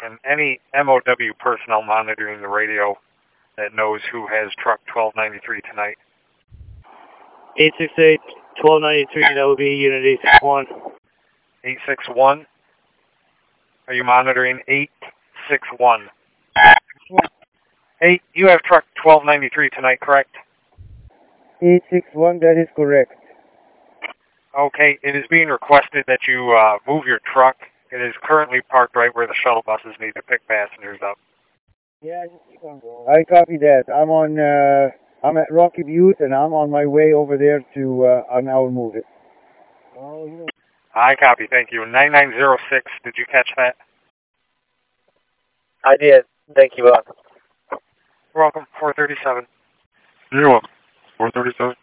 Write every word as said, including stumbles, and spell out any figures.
and any M O W personnel monitoring the radio that knows who has truck twelve ninety-three tonight. eight six eight, twelve ninety-three, that would be unit eight six one. eight six one? Are you monitoring eight six one? Hey, you have truck twelve ninety-three tonight, correct? eight six one, that is correct. Okay, it is being requested that you uh, move your truck. It is currently parked right where the shuttle buses need to pick passengers up. Yeah, I copy that. I'm on, uh, I'm at Rocky Butte, and I'm on my way over there to, uh, and I'll move it. I copy, thank you. nine nine zero six, did you catch that? I did. Thank you, Bob. You're welcome. four thirty-seven. You're welcome. four thirty-seven.